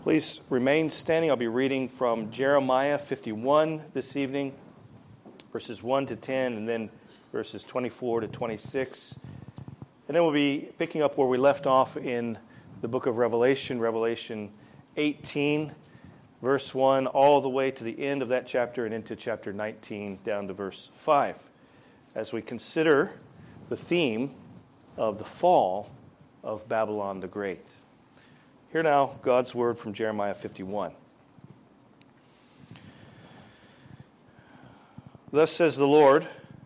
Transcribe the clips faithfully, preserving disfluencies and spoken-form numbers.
Please remain standing. I'll be reading from Jeremiah fifty-one this evening, verses one to ten, and then verses twenty-four to twenty-six. And then we'll be picking up where we left off in the book of Revelation, Revelation eighteen, verse one, all the way to the end of that chapter and into chapter nineteen, down to verse five, as we consider the theme of the fall of Babylon the Great. Hear now God's word from Jeremiah fifty-one. Thus says the Lord,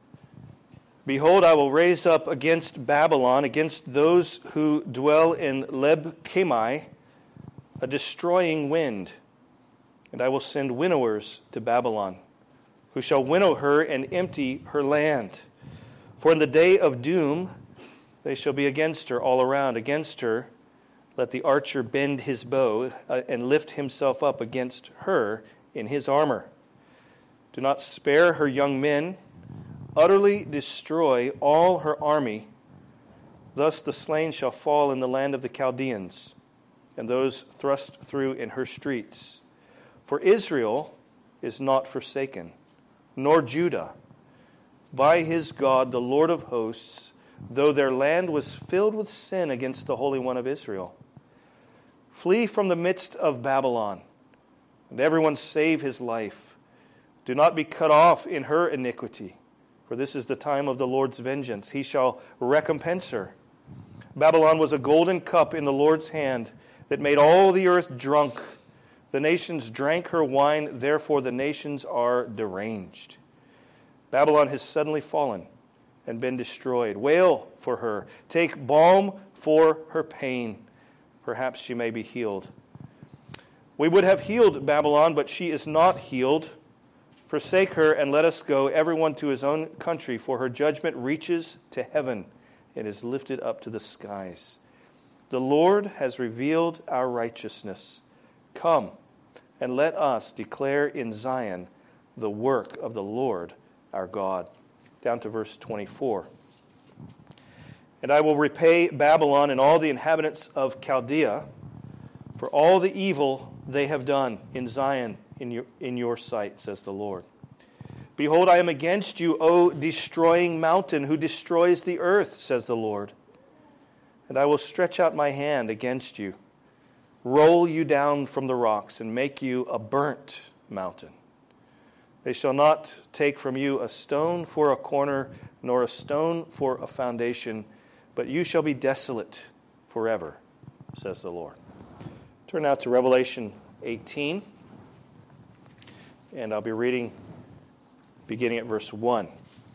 Behold, I will raise up against Babylon, against those who dwell in Leb-Kamai, a destroying wind, and I will send winnowers to Babylon, who shall winnow her and empty her land. For in the day of doom they shall be against her all around. Against her let the archer bend his bow uh, and lift himself up against her in his armor. Do not spare her young men. Utterly destroy all her army. Thus the slain shall fall in the land of the Chaldeans, and those thrust through in her streets. For Israel is not forsaken, nor Judah. By his God, the Lord of hosts, though their land was filled with sin against the Holy One of Israel. Flee from the midst of Babylon, and everyone save his life. Do not be cut off in her iniquity, for this is the time of the Lord's vengeance. He shall recompense her. Babylon was a golden cup in the Lord's hand that made all the earth drunk. The nations drank her wine, therefore the nations are deranged. Babylon has suddenly fallen and been destroyed. Wail for her. Take balm for her pain. Perhaps she may be healed. We would have healed Babylon, but she is not healed. Forsake her and let us go, everyone to his own country, for her judgment reaches to heaven and is lifted up to the skies. The Lord has revealed our righteousness. Come and let us declare in Zion the work of the Lord our God. Down to verse twenty-four. And I will repay Babylon and all the inhabitants of Chaldea for all the evil they have done in Zion in your, in your sight, says the Lord. Behold, I am against you, O destroying mountain, who destroys the earth, says the Lord. And I will stretch out my hand against you, roll you down from the rocks, and make you a burnt mountain. They shall not take from you a stone for a corner, nor a stone for a foundation, but you shall be desolate forever, says the Lord. Turn now to Revelation eighteen, and I'll be reading beginning at verse one.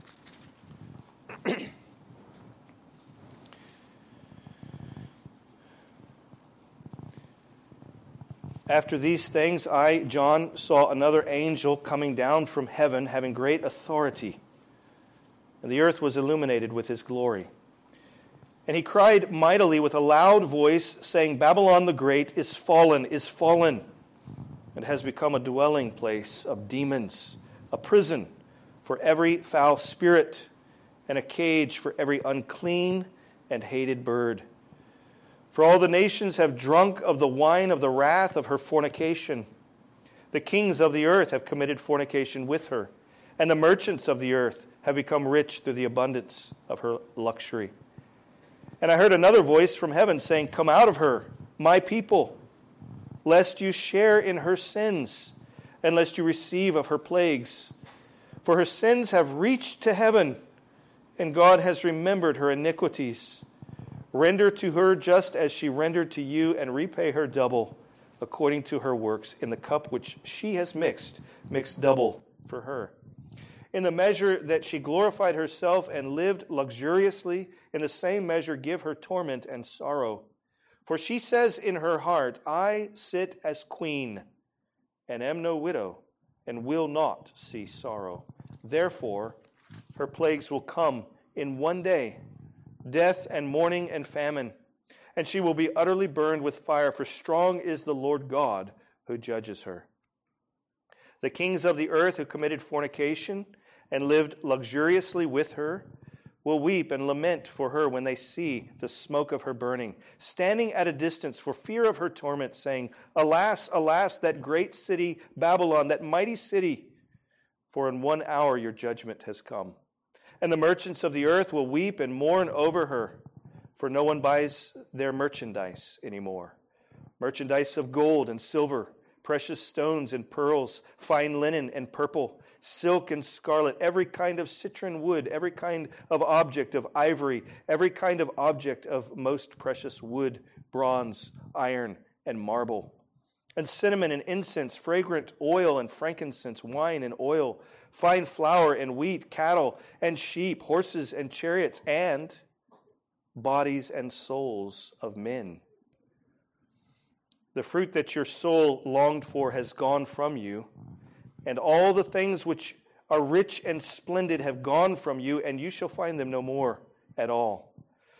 After these things, I, John, saw another angel coming down from heaven, having great authority, and the earth was illuminated with his glory. And he cried mightily with a loud voice, saying, Babylon the Great is fallen, is fallen, and has become a dwelling place of demons, a prison for every foul spirit, and a cage for every unclean and hated bird. For all the nations have drunk of the wine of the wrath of her fornication. The kings of the earth have committed fornication with her, and the merchants of the earth have become rich through the abundance of her luxury. And I heard another voice from heaven saying, Come out of her, my people, lest you share in her sins, and lest you receive of her plagues. For her sins have reached to heaven, and God has remembered her iniquities. Render to her just as she rendered to you, and repay her double, according to her works, in the cup which she has mixed, mixed double for her. In the measure that she glorified herself and lived luxuriously, in the same measure give her torment and sorrow. For she says in her heart, I sit as queen, and am no widow, and will not see sorrow. Therefore, her plagues will come in one day, death and mourning and famine, and she will be utterly burned with fire, for strong is the Lord God who judges her. The kings of the earth who committed fornication and lived luxuriously with her will weep and lament for her when they see the smoke of her burning, standing at a distance for fear of her torment, saying, Alas, alas, that great city Babylon, that mighty city, for in one hour your judgment has come. And the merchants of the earth will weep and mourn over her, for no one buys their merchandise anymore. Merchandise of gold and silver, precious stones and pearls, fine linen and purple, silk and scarlet, every kind of citron wood, every kind of object of ivory, every kind of object of most precious wood, bronze, iron, and marble. And cinnamon and incense, fragrant oil and frankincense, wine and oil, fine flour and wheat, cattle and sheep, horses and chariots, and bodies and souls of men. The fruit that your soul longed for has gone from you, and all the things which are rich and splendid have gone from you, and you shall find them no more at all.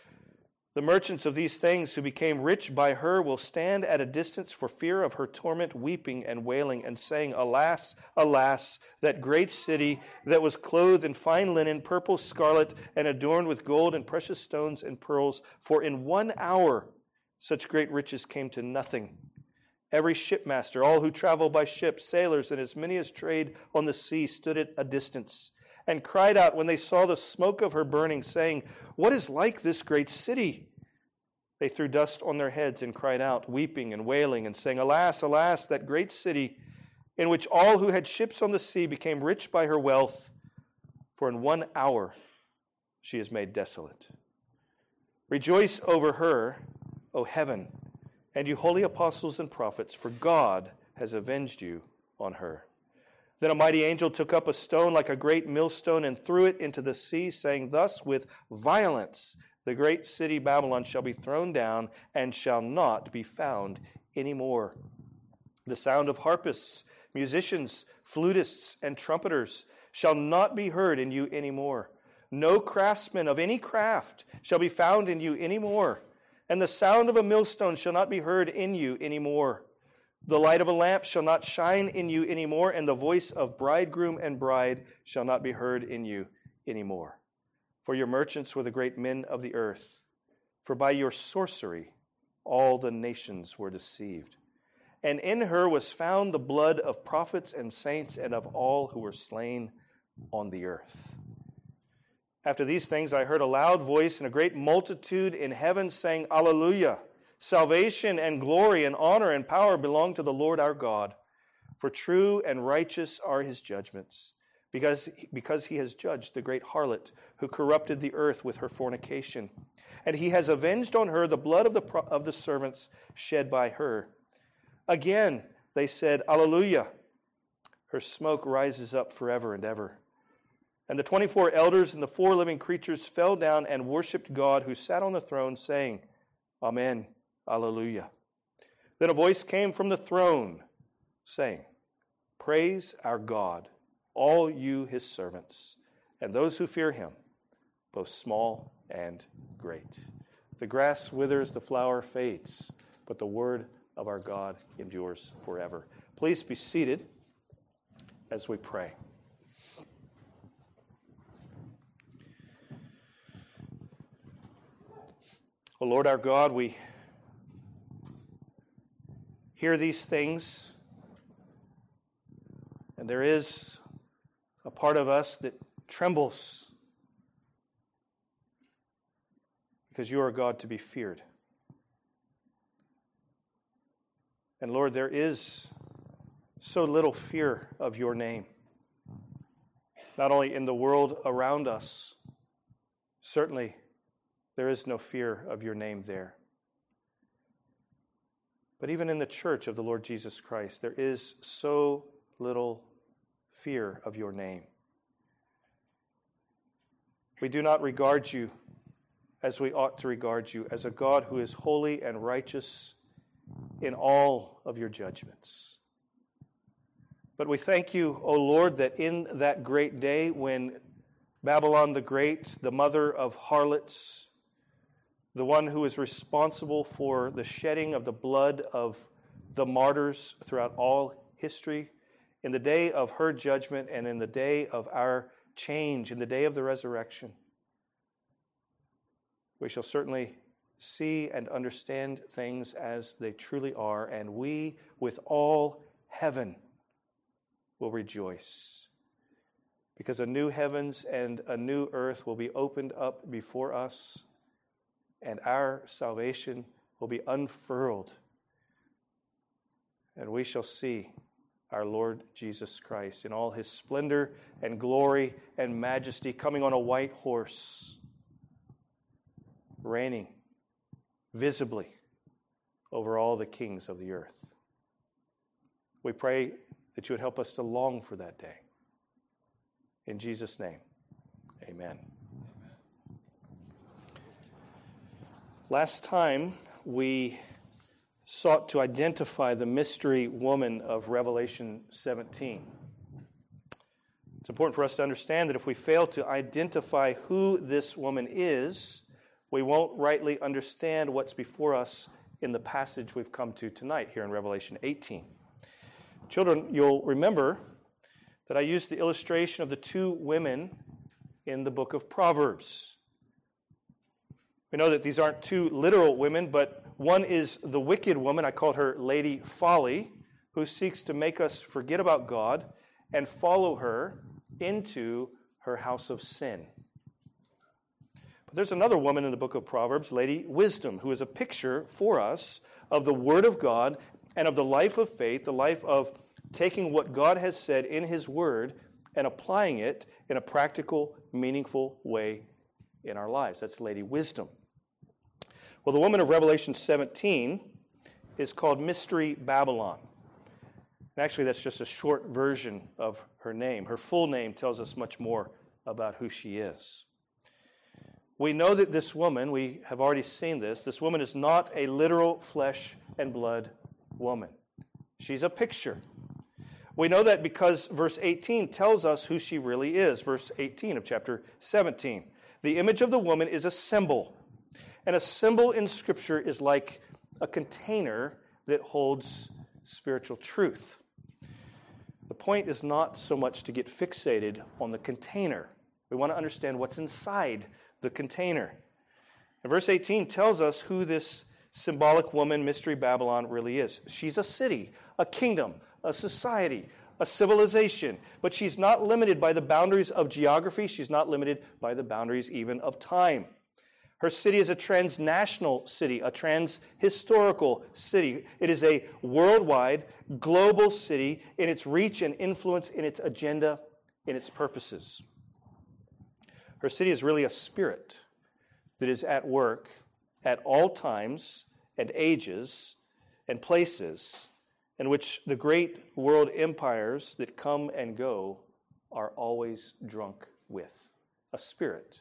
The merchants of these things who became rich by her will stand at a distance for fear of her torment, weeping and wailing, and saying, Alas, alas, that great city that was clothed in fine linen, purple, scarlet, and adorned with gold and precious stones and pearls, for in one hour such great riches came to nothing. Every shipmaster, all who travel by ship, sailors, and as many as trade on the sea stood at a distance and cried out when they saw the smoke of her burning, saying, What is like this great city? They threw dust on their heads and cried out, weeping and wailing, and saying, Alas, alas, that great city, in which all who had ships on the sea became rich by her wealth, for in one hour she is made desolate. Rejoice over her, O heaven, and you holy apostles and prophets, for God has avenged you on her. Then a mighty angel took up a stone like a great millstone and threw it into the sea, saying, Thus with violence the great city Babylon shall be thrown down and shall not be found any more. The sound of harpists, musicians, flutists, and trumpeters shall not be heard in you any more. No craftsman of any craft shall be found in you any more. And the sound of a millstone shall not be heard in you any more. The light of a lamp shall not shine in you any more, and the voice of bridegroom and bride shall not be heard in you any more. For your merchants were the great men of the earth. For by your sorcery all the nations were deceived. And in her was found the blood of prophets and saints and of all who were slain on the earth. After these things I heard a loud voice and a great multitude in heaven saying, Alleluia! Salvation and glory and honor and power belong to the Lord our God. For true and righteous are his judgments, because, because he has judged the great harlot who corrupted the earth with her fornication. And he has avenged on her the blood of the, of the servants shed by her. Again they said, Alleluia! Her smoke rises up forever and ever. And the twenty-four elders and the four living creatures fell down and worshipped God who sat on the throne, saying, Amen, Alleluia. Then a voice came from the throne, saying, Praise our God, all you his servants, and those who fear him, both small and great. The grass withers, the flower fades, but the word of our God endures forever. Please be seated as we pray. O Lord our God, we hear these things, and there is a part of us that trembles because you are God to be feared. And Lord, there is so little fear of your name, not only in the world around us, certainly there is no fear of your name there. But even in the church of the Lord Jesus Christ, there is so little fear of your name. We do not regard you as we ought to regard you, as a God who is holy and righteous in all of your judgments. But we thank you, O Lord, that in that great day when Babylon the Great, the mother of harlots, the one who is responsible for the shedding of the blood of the martyrs throughout all history, in the day of her judgment and in the day of our change, in the day of the resurrection, we shall certainly see and understand things as they truly are, and we, with all heaven, will rejoice. Because a new heavens and a new earth will be opened up before us, and our salvation will be unfurled, and we shall see our Lord Jesus Christ in all his splendor and glory and majesty, coming on a white horse, reigning visibly over all the kings of the earth. We pray that you would help us to long for that day. In Jesus' name, amen. Last time, we sought to identify the mystery woman of Revelation seventeen. It's important for us to understand that if we fail to identify who this woman is, we won't rightly understand what's before us in the passage we've come to tonight here in Revelation eighteen. Children, you'll remember that I used the illustration of the two women in the book of Proverbs. We know that these aren't two literal women, but one is the wicked woman, I called her Lady Folly, who seeks to make us forget about God and follow her into her house of sin. But there's another woman in the book of Proverbs, Lady Wisdom, who is a picture for us of the Word of God and of the life of faith, the life of taking what God has said in His Word and applying it in a practical, meaningful way in our lives. That's Lady Wisdom. Well, the woman of Revelation seventeen is called Mystery Babylon. And actually, that's just a short version of her name. Her full name tells us much more about who she is. We know that this woman, we have already seen this, this woman is not a literal flesh and blood woman. She's a picture. We know that because verse eighteen tells us who she really is. Verse eighteen of chapter seventeen. The image of the woman is a symbol. And a symbol in Scripture is like a container that holds spiritual truth. The point is not so much to get fixated on the container. We want to understand what's inside the container. And verse eighteen tells us who this symbolic woman, Mystery Babylon, really is. She's a city, a kingdom, a society, a civilization. But she's not limited by the boundaries of geography. She's not limited by the boundaries even of time. Her city is a transnational city, a trans-historical city. It is a worldwide, global city in its reach and influence, in its agenda, in its purposes. Her city is really a spirit that is at work at all times and ages and places in which the great world empires that come and go are always drunk with. A spirit.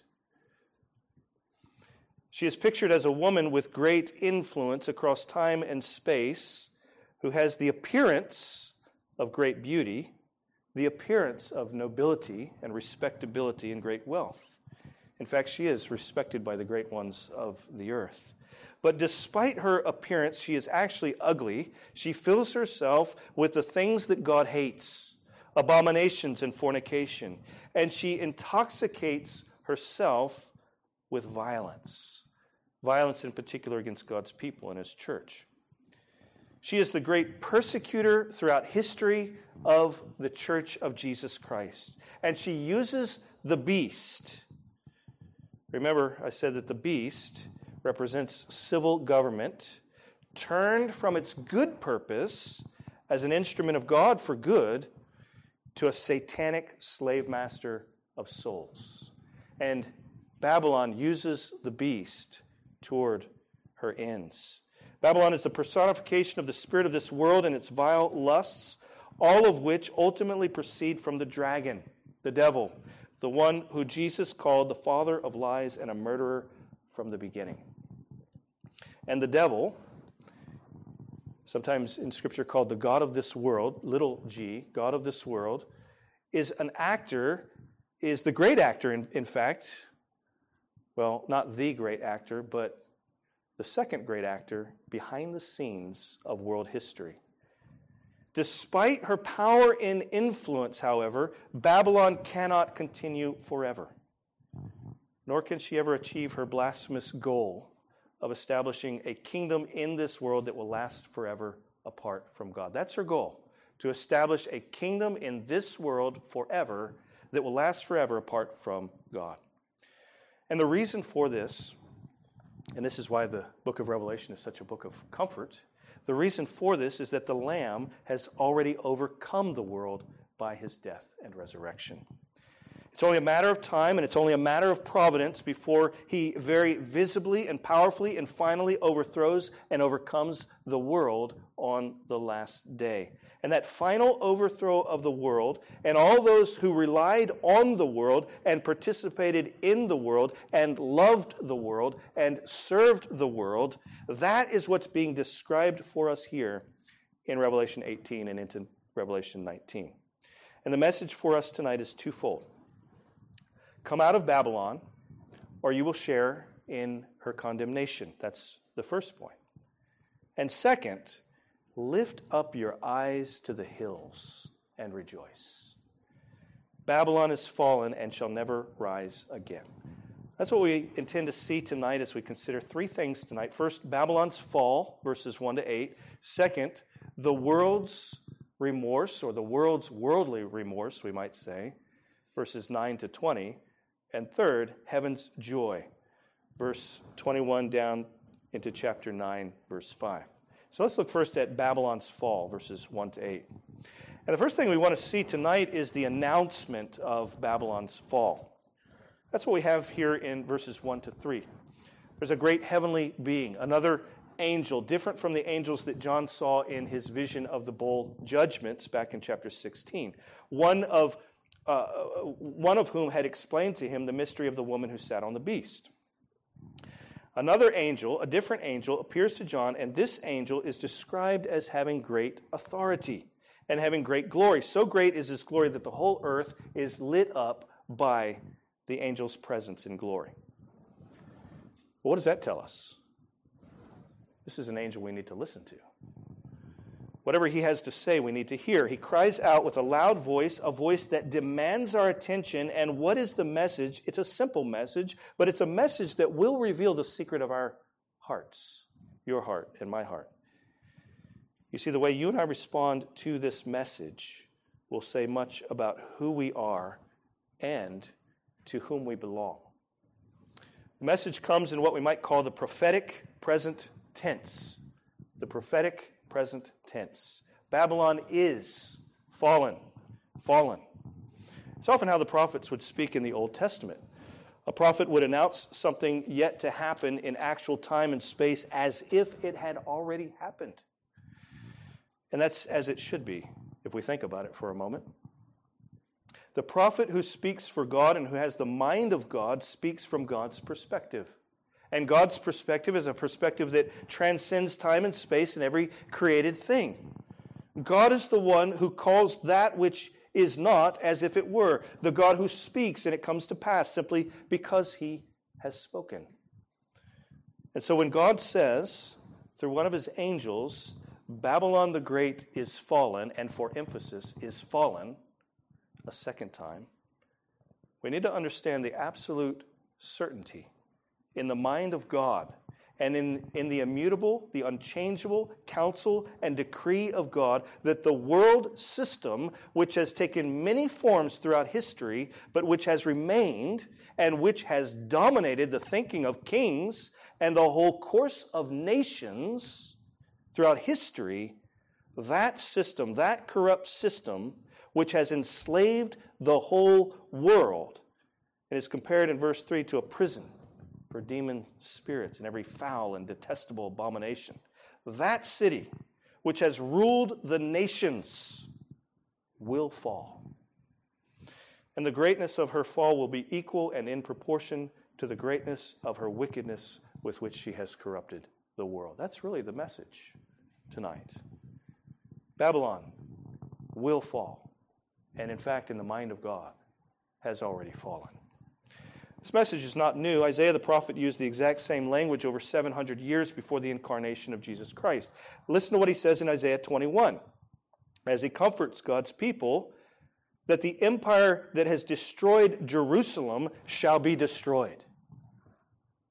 She is pictured as a woman with great influence across time and space, who has the appearance of great beauty, the appearance of nobility and respectability and great wealth. In fact, she is respected by the great ones of the earth. But despite her appearance, she is actually ugly. She fills herself with the things that God hates, abominations and fornication, and she intoxicates herself with violence. Violence in particular against God's people and His church. She is the great persecutor throughout history of the Church of Jesus Christ. And she uses the beast. Remember, I said that the beast represents civil government, turned from its good purpose as an instrument of God for good to a satanic slave master of souls. And Babylon uses the beast toward her ends. Babylon is the personification of the spirit of this world and its vile lusts, all of which ultimately proceed from the dragon, the devil, the one who Jesus called the father of lies and a murderer from the beginning. And the devil, sometimes in Scripture called the God of this world, little g, God of this world, is an actor, is the great actor, in, in fact, well, not the great actor, but the second great actor behind the scenes of world history. Despite her power and influence, however, Babylon cannot continue forever. nor can she ever achieve her blasphemous goal of establishing a kingdom in this world that will last forever apart from God. That's her goal, to establish a kingdom in this world forever that will last forever apart from God. And the reason for this, and this is why the book of Revelation is such a book of comfort, the reason for this is that the Lamb has already overcome the world by his death and resurrection. It's only a matter of time and it's only a matter of providence before he very visibly and powerfully and finally overthrows and overcomes the world on the last day. And that final overthrow of the world and all those who relied on the world and participated in the world and loved the world and served the world, that is what's being described for us here in Revelation eighteen and into Revelation nineteen. And the message for us tonight is twofold. Come out of Babylon, or you will share in her condemnation. That's the first point. And second, lift up your eyes to the hills and rejoice. Babylon is fallen and shall never rise again. That's what we intend to see tonight as we consider three things tonight. First, Babylon's fall, verses one to eight. Second, the world's remorse, or the world's worldly remorse, we might say, verses nine to twenty. And third, heaven's joy, verse twenty-one down into chapter nine, verse five. So let's look first at Babylon's fall, verses one to eight. And the first thing we want to see tonight is the announcement of Babylon's fall. That's what we have here in verses one to three. There's a great heavenly being, another angel, different from the angels that John saw in his vision of the bowl judgments back in chapter sixteen. One of Uh, one of whom had explained to him the mystery of the woman who sat on the beast. Another angel, a different angel, appears to John, and this angel is described as having great authority and having great glory. So great is his glory that the whole earth is lit up by the angel's presence and glory. Well, what does that tell us? This is an angel we need to listen to. Whatever he has to say, we need to hear. He cries out with a loud voice, a voice that demands our attention. And what is the message? It's a simple message, but it's a message that will reveal the secret of our hearts, your heart and my heart. You see, the way you and I respond to this message will say much about who we are and to whom we belong. The message comes in what we might call the prophetic present tense. The prophetic present tense. Babylon is fallen, fallen. It's often how the prophets would speak in the Old Testament. A prophet would announce something yet to happen in actual time and space as if it had already happened. And that's as it should be, if we think about it for a moment. The prophet who speaks for God and who has the mind of God speaks from God's perspective. And God's perspective is a perspective that transcends time and space and every created thing. God is the one who calls that which is not as if it were. The God who speaks and it comes to pass simply because he has spoken. And so when God says, through one of his angels, Babylon the Great is fallen, and for emphasis, is fallen a second time, we need to understand the absolute certainty in the mind of God and in, in the immutable, the unchangeable counsel and decree of God that the world system, which has taken many forms throughout history, but which has remained and which has dominated the thinking of kings and the whole course of nations throughout history, that system, that corrupt system, which has enslaved the whole world, and is compared in verse three to a prison for demon spirits and every foul and detestable abomination. That city, which has ruled the nations, will fall. And the greatness of her fall will be equal and in proportion to the greatness of her wickedness with which she has corrupted the world. That's really the message tonight. Babylon will fall, and in fact, in the mind of God, has already fallen. This message is not new. Isaiah the prophet used the exact same language over seven hundred years before the incarnation of Jesus Christ. Listen to what he says in Isaiah twenty-one, as he comforts God's people that the empire that has destroyed Jerusalem shall be destroyed.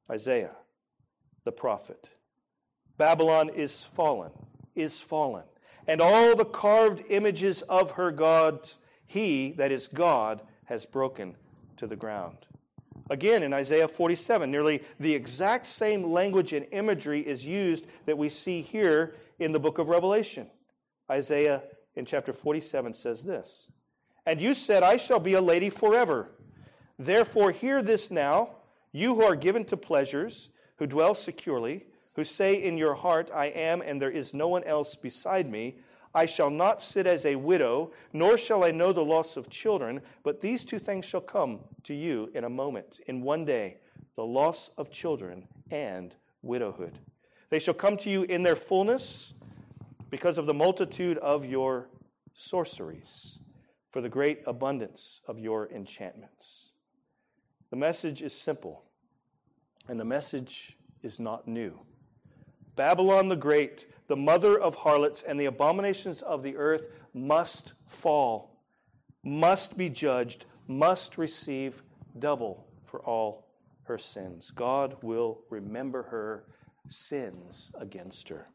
Isaiah, the prophet. Babylon is fallen, is fallen, and all the carved images of her gods, he, that is God, has broken to the ground. Again, in Isaiah forty-seven, nearly the exact same language and imagery is used that we see here in the book of Revelation. Isaiah in chapter forty-seven says this, "And you said, I shall be a lady forever. Therefore hear this now, you who are given to pleasures, who dwell securely, who say in your heart, I am, and there is no one else beside me. I shall not sit as a widow, nor shall I know the loss of children, but these two things shall come to you in a moment, in one day, the loss of children and widowhood. They shall come to you in their fullness because of the multitude of your sorceries, for the great abundance of your enchantments." The message is simple, and the message is not new. Babylon the Great, the mother of harlots and the abominations of the earth, must fall, must be judged, must receive double for all her sins. God will remember her sins against her.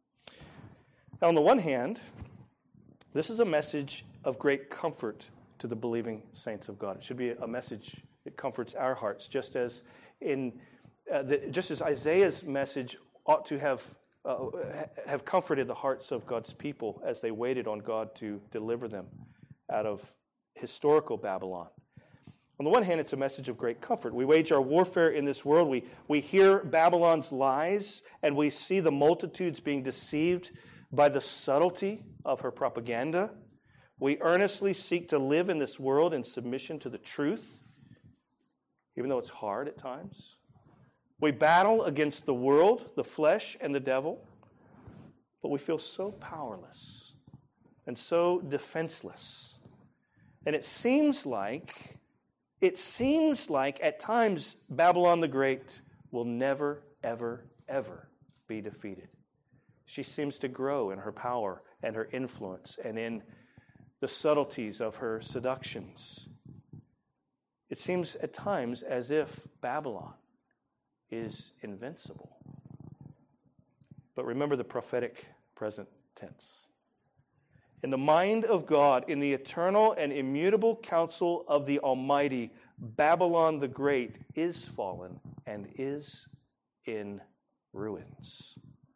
Now, on the one hand, this is a message of great comfort to the believing saints of God. It should be a message that comforts our hearts, just as in uh, the, just as Isaiah's message ought to have uh, have comforted the hearts of God's people as they waited on God to deliver them out of historical Babylon. On the one hand, it's a message of great comfort. We wage our warfare in this world. We, we hear Babylon's lies, and we see the multitudes being deceived by the subtlety of her propaganda. We earnestly seek to live in this world in submission to the truth, even though it's hard at times. We battle against the world, the flesh, and the devil, but we feel so powerless and so defenseless. And it seems like, it seems like at times Babylon the Great will never, ever, ever be defeated. She seems to grow in her power and her influence and in the subtleties of her seductions. It seems at times as if Babylon is invincible. But remember the prophetic present tense. In the mind of God, in the eternal and immutable counsel of the Almighty, Babylon the Great is fallen and is in ruins.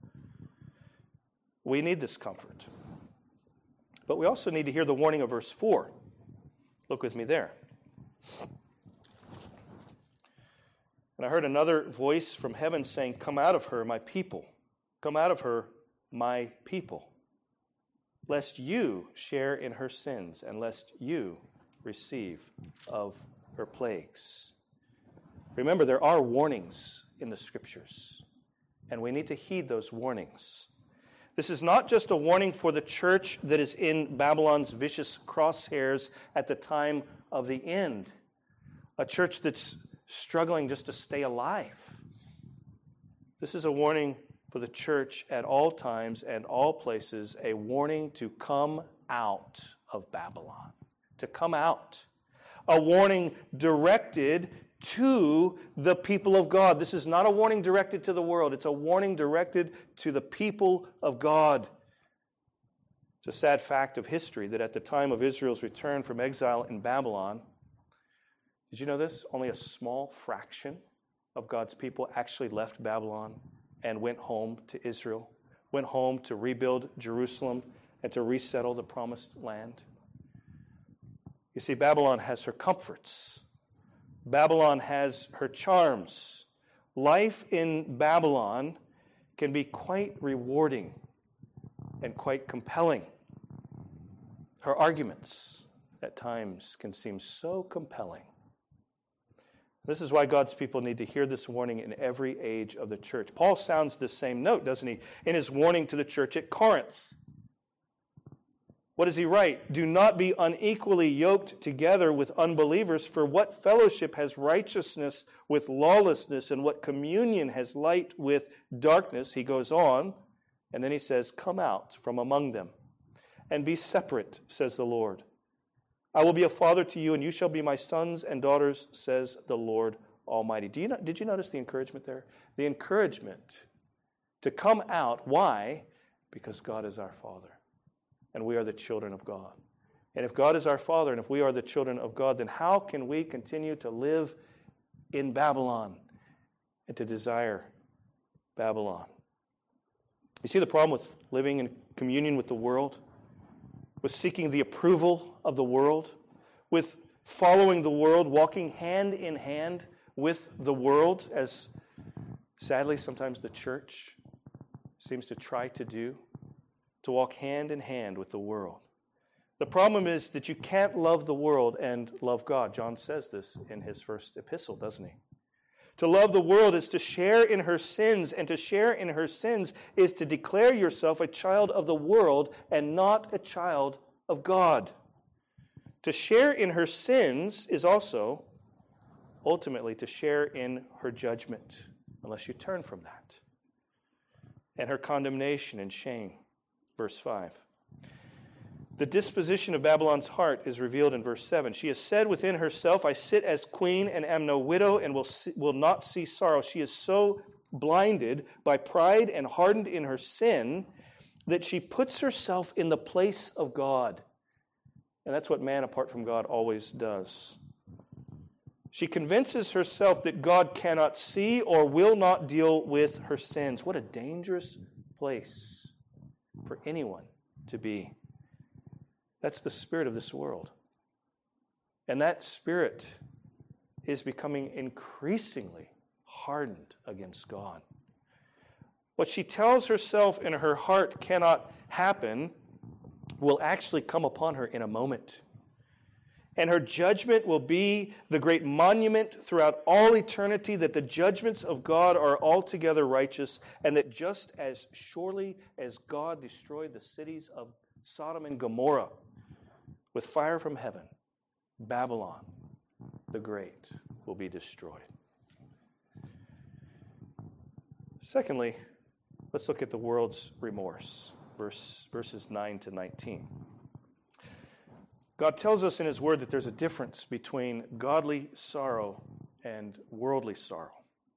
We need this comfort. But we also need to hear the warning of verse four. Look with me there. And I heard another voice from heaven saying, "Come out of her, my people. Come out of her, my people, lest you share in her sins, and lest you receive of her plagues." Remember, there are warnings in the Scriptures, and we need to heed those warnings. This is not just a warning for the church that is in Babylon's vicious crosshairs at the time of the end, a church that's struggling just to stay alive. This is a warning for the church at all times and all places, a warning to come out of Babylon, to come out. A warning directed to the people of God. This is not a warning directed to the world. It's a warning directed to the people of God. It's a sad fact of history that at the time of Israel's return from exile in Babylon, did you know this? Only a small fraction of God's people actually left Babylon and went home to Israel, went home to rebuild Jerusalem and to resettle the promised land. You see, Babylon has her comforts. Babylon has her charms. Life in Babylon can be quite rewarding and quite compelling. Her arguments at times can seem so compelling. This is why God's people need to hear this warning in every age of the church. Paul sounds the same note, doesn't he, in his warning to the church at Corinth. What does he write? "Do not be unequally yoked together with unbelievers, for what fellowship has righteousness with lawlessness, and what communion has light with darkness?" He goes on, and then he says, "Come out from among them, and be separate, says the Lord. I will be a father to you, and you shall be my sons and daughters, says the Lord Almighty. Do you know, did you notice the encouragement there? The encouragement to come out. Why? Because God is our Father, and we are the children of God. And if God is our Father, and if we are the children of God, then how can we continue to live in Babylon and to desire Babylon? You see the problem with living in communion with the world, with seeking the approval of the world, with following the world, walking hand in hand with the world, as sadly sometimes the church seems to try to do, to walk hand in hand with the world. The problem is that you can't love the world and love God. John says this in his first epistle, doesn't he? To love the world is to share in her sins, and to share in her sins is to declare yourself a child of the world and not a child of God. To share in her sins is also ultimately to share in her judgment, unless you turn from that, and her condemnation and shame. Verse five. The disposition of Babylon's heart is revealed in verse seven. She has said within herself, I sit as queen and am no widow and will see, will not see sorrow. She is so blinded by pride and hardened in her sin that she puts herself in the place of God. And that's what man apart from God always does. She convinces herself that God cannot see or will not deal with her sins. What a dangerous place for anyone to be. That's the spirit of this world. And that spirit is becoming increasingly hardened against God. What she tells herself in her heart cannot happen will actually come upon her in a moment. And her judgment will be the great monument throughout all eternity that the judgments of God are altogether righteous, and that just as surely as God destroyed the cities of Sodom and Gomorrah with fire from heaven, Babylon the Great will be destroyed. Secondly, let's look at the world's remorse, verse, verses nine to nineteen. God tells us in His Word that there's a difference between godly sorrow and worldly sorrow.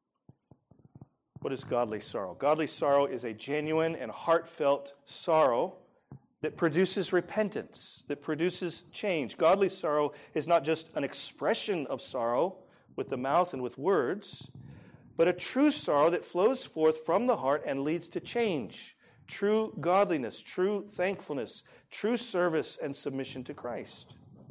What is godly sorrow? Godly sorrow is a genuine and heartfelt sorrow that produces repentance, that produces change. Godly sorrow is not just an expression of sorrow with the mouth and with words, but a true sorrow that flows forth from the heart and leads to change. True godliness, true thankfulness, true service and submission to Christ.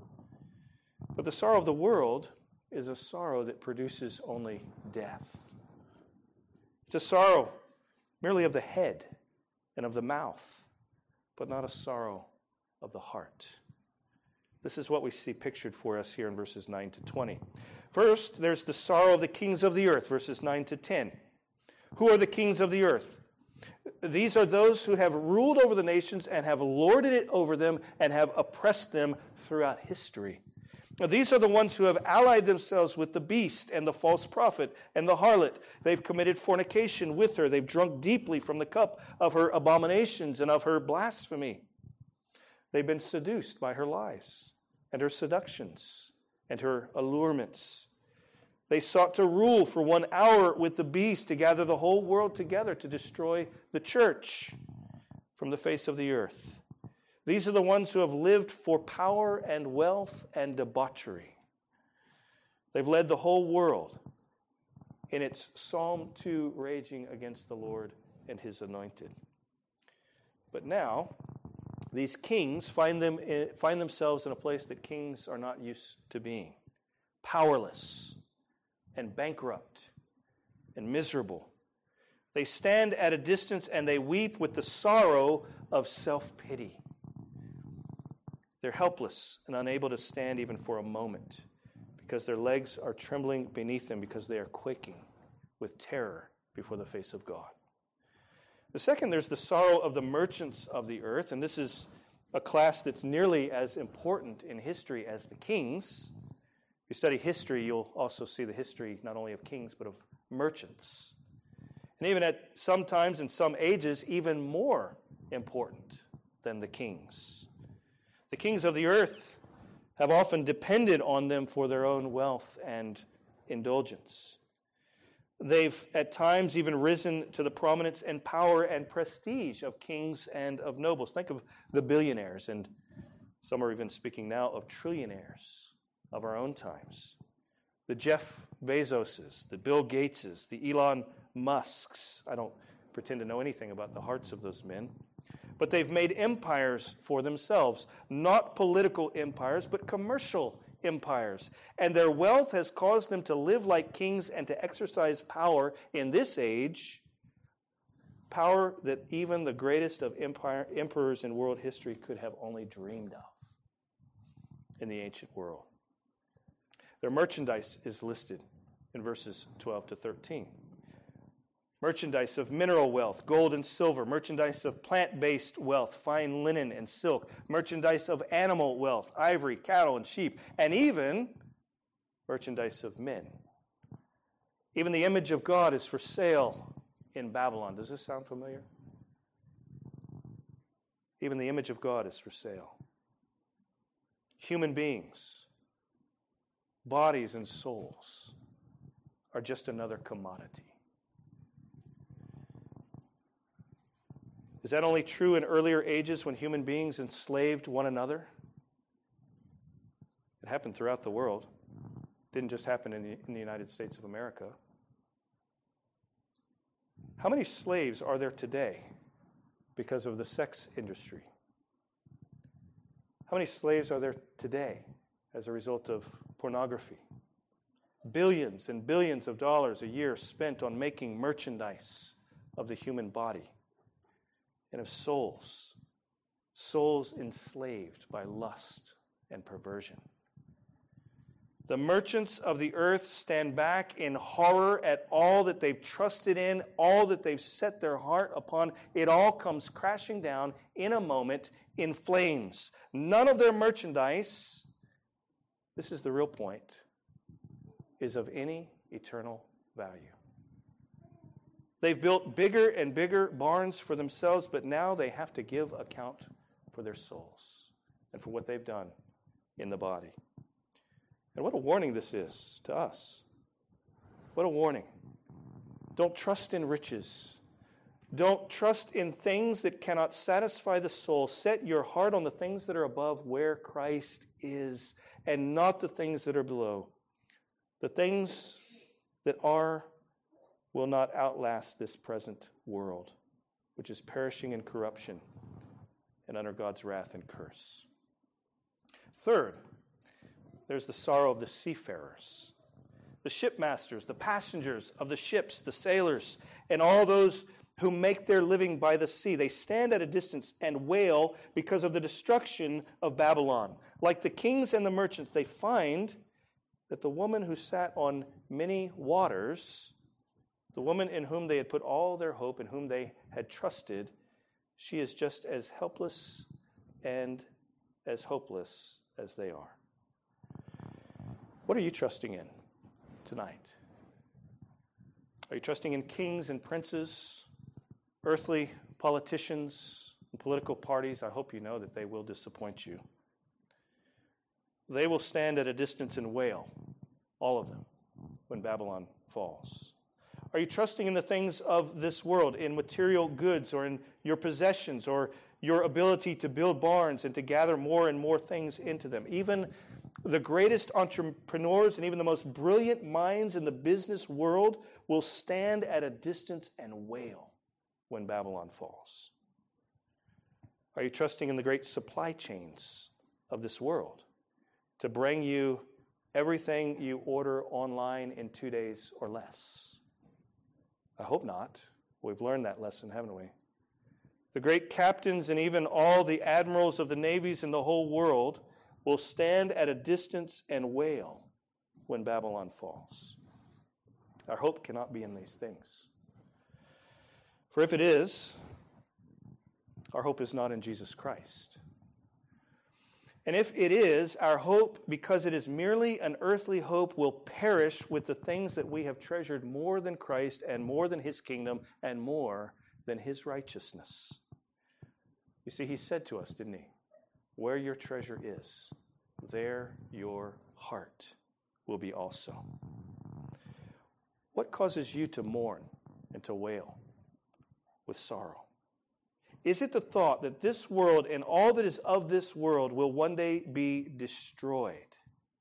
But the sorrow of the world is a sorrow that produces only death. It's a sorrow merely of the head and of the mouth, but not a sorrow of the heart. This is what we see pictured for us here in verses nine to twenty. First, there's the sorrow of the kings of the earth, verses nine to ten. Who are the kings of the earth? These are those who have ruled over the nations and have lorded it over them and have oppressed them throughout history. Now, these are the ones who have allied themselves with the beast and the false prophet and the harlot. They've committed fornication with her. They've drunk deeply from the cup of her abominations and of her blasphemy. They've been seduced by her lies and her seductions and her allurements. They sought to rule for one hour with the beast, to gather the whole world together to destroy the church from the face of the earth. These are the ones who have lived for power and wealth and debauchery. They've led the whole world in its Psalm two raging against the Lord and His anointed. But now, these kings find, them, find themselves in a place that kings are not used to being. Powerless and bankrupt and miserable. They stand at a distance and they weep with the sorrow of self-pity. They're helpless and unable to stand even for a moment because their legs are trembling beneath them because they are quaking with terror before the face of God. The second, there's the sorrow of the merchants of the earth, and this is a class that's nearly as important in history as the kings. If you study history, you'll also see the history not only of kings, but of merchants. And even at some times in some ages, even more important than the kings. The kings of the earth have often depended on them for their own wealth and indulgence. They've at times even risen to the prominence and power and prestige of kings and of nobles. Think of the billionaires, and some are even speaking now of trillionaires of our own times. The Jeff Bezoses, the Bill Gateses, the Elon Musks. I don't pretend to know anything about the hearts of those men. But they've made empires for themselves, not political empires, but commercial empires. And their wealth has caused them to live like kings and to exercise power in this age, power that even the greatest of empire, emperors in world history could have only dreamed of in the ancient world. Their merchandise is listed in verses twelve to thirteen. Merchandise of mineral wealth, gold and silver. Merchandise of plant-based wealth, fine linen and silk. Merchandise of animal wealth, ivory, cattle, and sheep. And even merchandise of men. Even the image of God is for sale in Babylon. Does this sound familiar? Even the image of God is for sale. Human beings, bodies and souls, are just another commodity. Is that only true in earlier ages when human beings enslaved one another? It happened throughout the world. It didn't just happen in the, in the United States of America. How many slaves are there today because of the sex industry? How many slaves are there today as a result of pornography? Billions and billions of dollars a year spent on making merchandise of the human body and of souls, souls enslaved by lust and perversion. The merchants of the earth stand back in horror at all that they've trusted in, all that they've set their heart upon. It all comes crashing down in a moment in flames. None of their merchandise, this is the real point, is of any eternal value. They've built bigger and bigger barns for themselves, but now they have to give account for their souls and for what they've done in the body. And what a warning this is to us. What a warning. Don't trust in riches. Don't trust in things that cannot satisfy the soul. Set your heart on the things that are above, where Christ is, and not the things that are below. The things that are will not outlast this present world, which is perishing in corruption and under God's wrath and curse. Third, there's the sorrow of the seafarers, the shipmasters, the passengers of the ships, the sailors, and all those who make their living by the sea. They stand at a distance and wail because of the destruction of Babylon. Like the kings and the merchants, they find that the woman who sat on many waters, the woman in whom they had put all their hope, in whom they had trusted, she is just as helpless and as hopeless as they are. What are you trusting in tonight? Are you trusting in kings and princes, earthly politicians, and political parties? I hope you know that they will disappoint you. They will stand at a distance and wail, all of them, when Babylon falls. Are you trusting in the things of this world, in material goods or in your possessions or your ability to build barns and to gather more and more things into them? Even the greatest entrepreneurs and even the most brilliant minds in the business world will stand at a distance and wail when Babylon falls. Are you trusting in the great supply chains of this world to bring you everything you order online in two days or less? I hope not. We've learned that lesson, haven't we? The great captains and even all the admirals of the navies in the whole world will stand at a distance and wail when Babylon falls. Our hope cannot be in these things. For if it is, our hope is not in Jesus Christ. And if it is, our hope, because it is merely an earthly hope, will perish with the things that we have treasured more than Christ and more than his kingdom and more than his righteousness. You see, he said to us, didn't he? Where your treasure is, there your heart will be also. What causes you to mourn and to wail with sorrow? Is it the thought that this world and all that is of this world will one day be destroyed?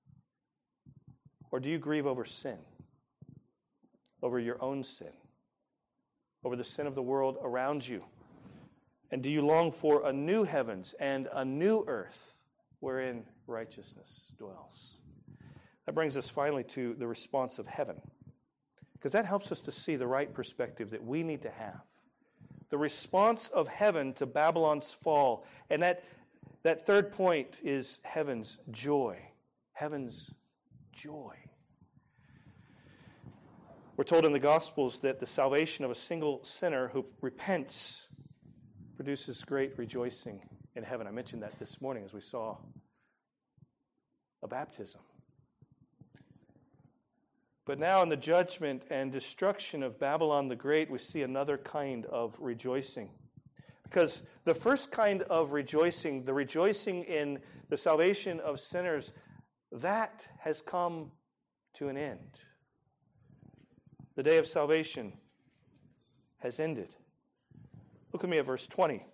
Or do you grieve over sin, over your own sin, over the sin of the world around you? And do you long for a new heavens and a new earth wherein righteousness dwells? That brings us finally to the response of heaven, because that helps us to see the right perspective that we need to have. The response of heaven to Babylon's fall. And that, that third point is heaven's joy. Heaven's joy. We're told in the Gospels that the salvation of a single sinner who repents produces great rejoicing in heaven. I mentioned that this morning as we saw a baptism. But now in the judgment and destruction of Babylon the Great, we see another kind of rejoicing. Because the first kind of rejoicing, the rejoicing in the salvation of sinners, that has come to an end. The day of salvation has ended. Look at me at verse twenty.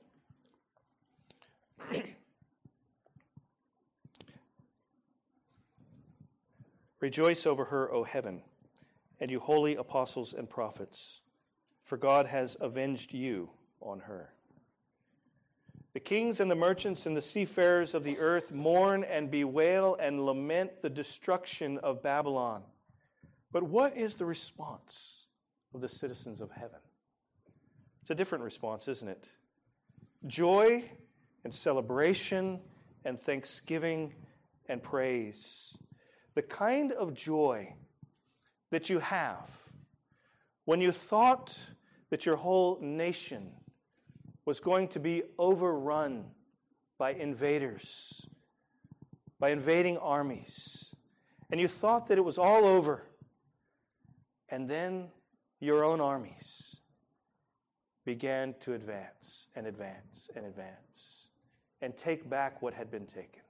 Rejoice over her, O heaven, and you holy apostles and prophets, for God has avenged you on her. The kings and the merchants and the seafarers of the earth mourn and bewail and lament the destruction of Babylon. But what is the response of the citizens of heaven? It's a different response, isn't it? Joy and celebration and thanksgiving and praise. The kind of joy that you have when you thought that your whole nation was going to be overrun by invaders, by invading armies, and you thought that it was all over, and then your own armies began to advance and advance and advance and take back what had been taken.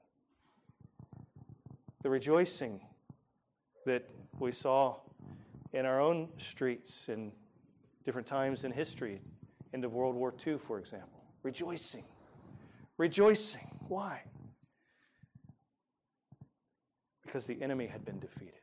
The rejoicing that we saw in our own streets in different times in history, into World War Two, for example. Rejoicing. Rejoicing. Why? Because the enemy had been defeated.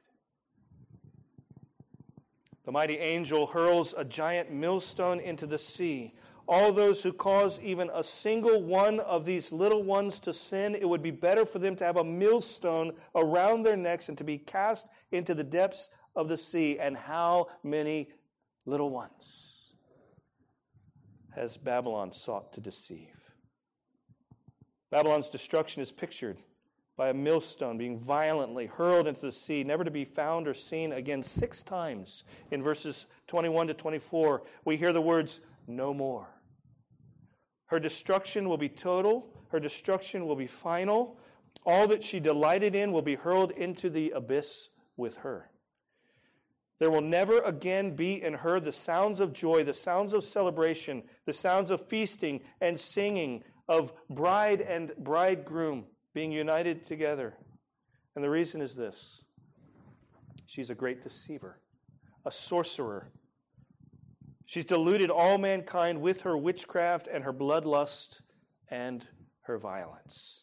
The mighty angel hurls a giant millstone into the sea. All those who cause even a single one of these little ones to sin, it would be better for them to have a millstone around their necks and to be cast into the depths of the sea. And how many little ones has Babylon sought to deceive? Babylon's destruction is pictured by a millstone being violently hurled into the sea, never to be found or seen again. Six times in verses twenty-one to twenty-four, we hear the words, "no more." Her destruction will be total. Her destruction will be final. All that she delighted in will be hurled into the abyss with her. There will never again be in her the sounds of joy, the sounds of celebration, the sounds of feasting and singing, of bride and bridegroom being united together. And the reason is this: she's a great deceiver, a sorcerer. She's deluded all mankind with her witchcraft and her bloodlust and her violence.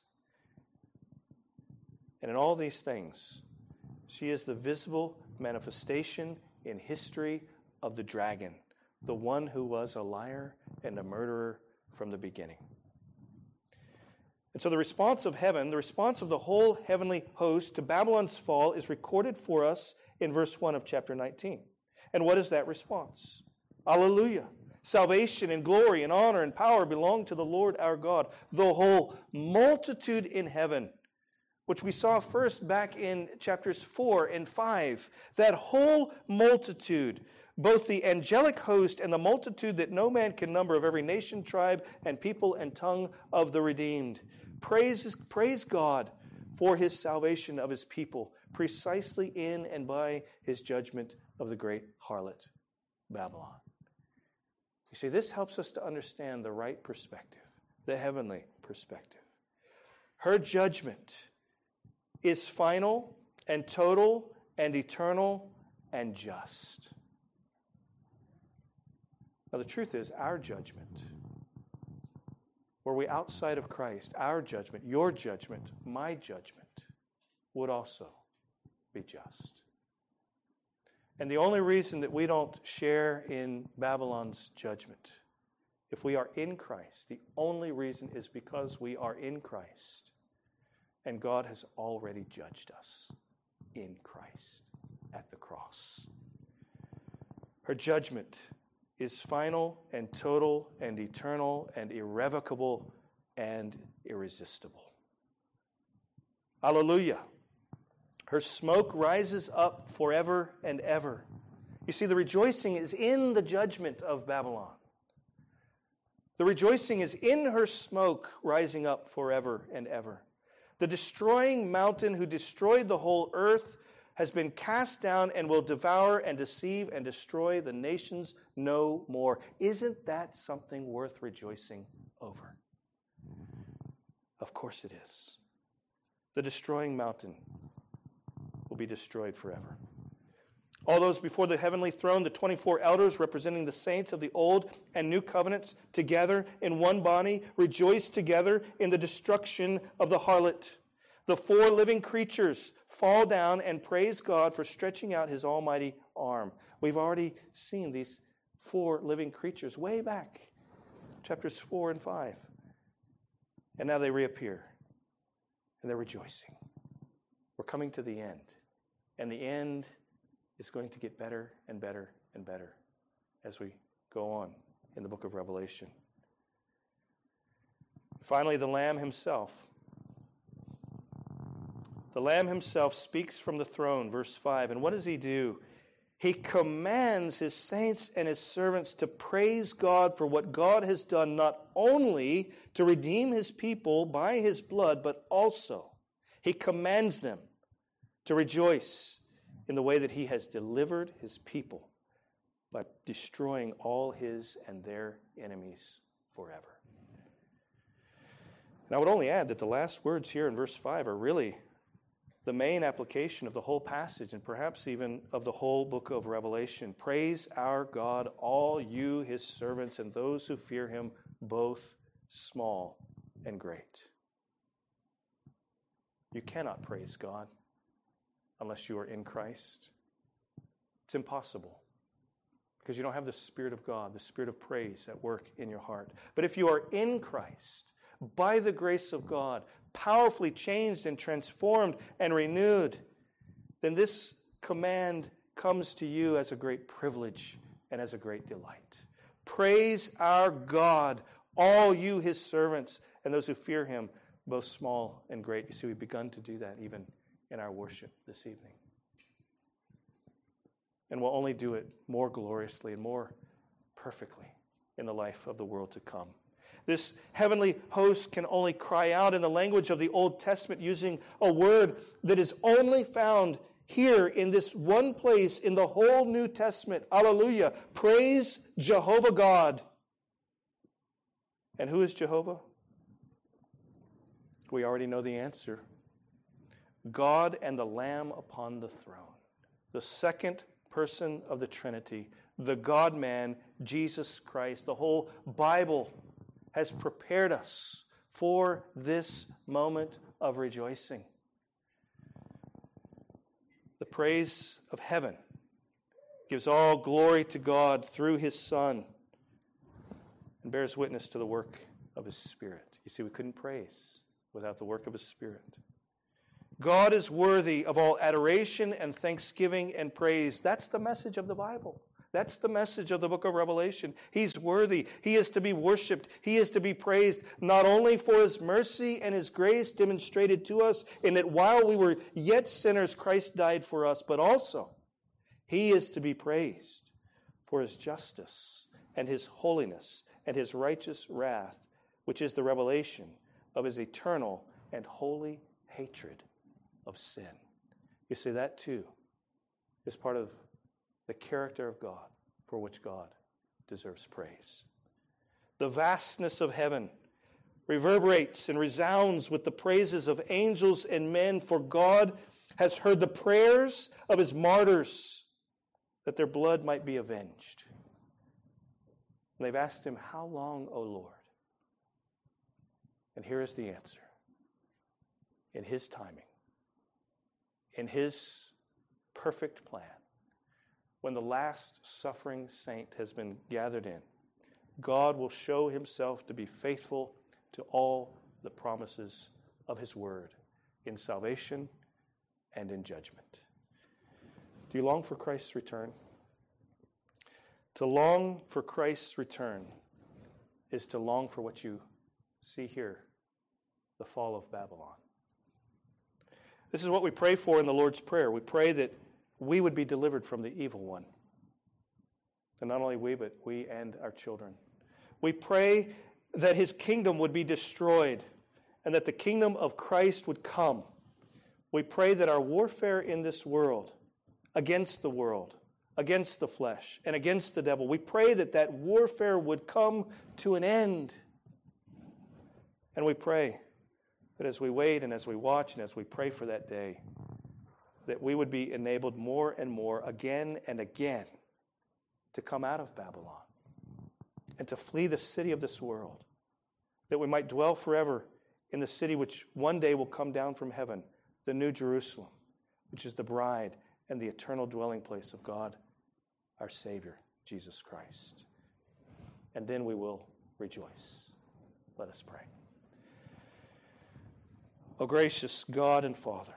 And in all these things, she is the visible manifestation in history of the dragon, the one who was a liar and a murderer from the beginning. And so the response of heaven, the response of the whole heavenly host to Babylon's fall is recorded for us in verse one of chapter nineteen. And what is that response? Alleluia. Salvation and glory and honor and power belong to the Lord our God. The whole multitude in heaven, which we saw first back in chapters four and five, that whole multitude, both the angelic host and the multitude that no man can number of every nation, tribe, and people and tongue of the redeemed, praise, praise God for his salvation of his people, precisely in and by his judgment of the great harlot, Babylon. You see, this helps us to understand the right perspective, the heavenly perspective. Her judgment is final and total and eternal and just. Now, the truth is, our judgment, were we outside of Christ, our judgment, your judgment, my judgment, would also be just. And the only reason that we don't share in Babylon's judgment, if we are in Christ, the only reason is because we are in Christ. And God has already judged us in Christ at the cross. Her judgment is final and total and eternal and irrevocable and irresistible. Hallelujah. Her smoke rises up forever and ever. You see, the rejoicing is in the judgment of Babylon. The rejoicing is in her smoke rising up forever and ever. The destroying mountain who destroyed the whole earth has been cast down and will devour and deceive and destroy the nations no more. Isn't that something worth rejoicing over? Of course it is. The destroying mountain will be destroyed forever. All those before the heavenly throne, the twenty-four elders representing the saints of the old and new covenants, together in one body, rejoice together in the destruction of the harlot. The four living creatures fall down and praise God for stretching out his almighty arm. We've already seen these four living creatures way back, chapters four and five. And now they reappear, and they're rejoicing. We're coming to the end, and the end is going to get better and better and better as we go on in the book of Revelation. Finally, the Lamb himself. The Lamb himself speaks from the throne, verse five. And what does he do? He commands his saints and his servants to praise God for what God has done, not only to redeem his people by his blood, but also he commands them to rejoice in the way that he has delivered his people by destroying all his and their enemies forever. And I would only add that the last words here in verse five are really the main application of the whole passage and perhaps even of the whole book of Revelation. Praise our God, all you, his servants, and those who fear him, both small and great. You cannot praise God unless you are in Christ. It's impossible because you don't have the Spirit of God, the Spirit of praise at work in your heart. But if you are in Christ, by the grace of God, powerfully changed and transformed and renewed, then this command comes to you as a great privilege and as a great delight. Praise our God, all you, his servants, and those who fear him, both small and great. You see, we've begun to do that even in our worship this evening. And we'll only do it more gloriously and more perfectly in the life of the world to come. This heavenly host can only cry out in the language of the Old Testament using a word that is only found here in this one place in the whole New Testament. Hallelujah. Praise Jehovah God. And who is Jehovah? We already know the answer. God and the Lamb upon the throne. The second person of the Trinity. The God-man, Jesus Christ. The whole Bible has prepared us for this moment of rejoicing. The praise of heaven gives all glory to God through his Son and bears witness to the work of his Spirit. You see, we couldn't praise without the work of his Spirit. God is worthy of all adoration and thanksgiving and praise. That's the message of the Bible. That's the message of the book of Revelation. He's worthy. He is to be worshiped. He is to be praised not only for his mercy and his grace demonstrated to us in that while we were yet sinners, Christ died for us, but also he is to be praised for his justice and his holiness and his righteous wrath, which is the revelation of his eternal and holy hatred of sin. You see, that too is part of the character of God, for which God deserves praise. The vastness of heaven reverberates and resounds with the praises of angels and men, for God has heard the prayers of his martyrs that their blood might be avenged. And they've asked him, "How long, O Lord?" And here is the answer. In his timing, in his perfect plan, when the last suffering saint has been gathered in, God will show himself to be faithful to all the promises of his word in salvation and in judgment. Do you long for Christ's return? To long for Christ's return is to long for what you see here, the fall of Babylon. This is what we pray for in the Lord's Prayer. We pray that we would be delivered from the evil one. And not only we, but we and our children. We pray that his kingdom would be destroyed and that the kingdom of Christ would come. We pray that our warfare in this world, against the world, against the flesh, and against the devil, we pray that that warfare would come to an end. And we pray that as we wait and as we watch and as we pray for that day, that we would be enabled more and more again and again to come out of Babylon and to flee the city of this world, that we might dwell forever in the city which one day will come down from heaven, the New Jerusalem, which is the bride and the eternal dwelling place of God, our Savior, Jesus Christ. And then we will rejoice. Let us pray. O gracious God and Father,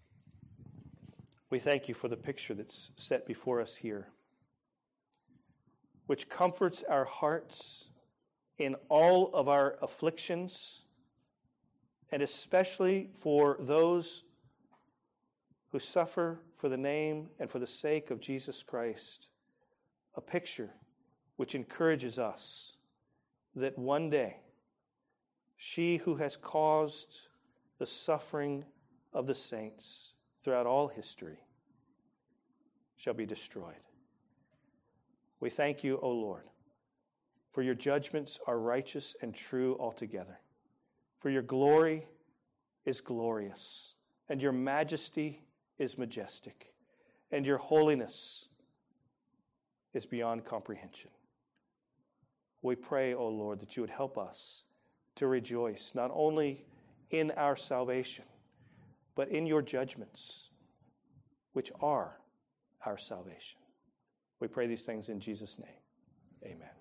we thank you for the picture that's set before us here, which comforts our hearts in all of our afflictions, and especially for those who suffer for the name and for the sake of Jesus Christ. A picture which encourages us that one day she who has caused the suffering of the saints throughout all history shall be destroyed. We thank you, O Lord, for your judgments are righteous and true altogether. For your glory is glorious, and your majesty is majestic, and your holiness is beyond comprehension. We pray, O Lord, that you would help us to rejoice not only in our salvation, but in your judgments, which are our salvation. We pray these things in Jesus' name. Amen.